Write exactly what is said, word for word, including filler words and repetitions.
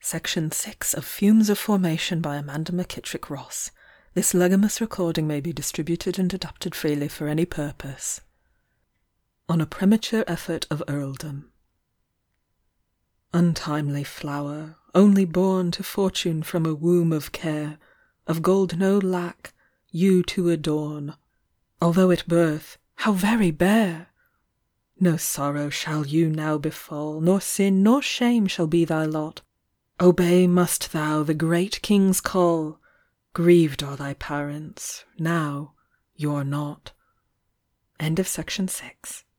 Section six of Fumes of Formation by Amanda McKittrick Ross. This legitimous recording may be distributed and adapted freely for any purpose. On a Premature Effort of Earldom. Untimely flower, only born to fortune from a womb of care, of gold no lack, you to adorn, although at birth, how very bare! No sorrow shall you now befall, nor sin nor shame shall be thy lot. Obey must thou the great King's call, grieved are thy parents, now you're not. End of section six.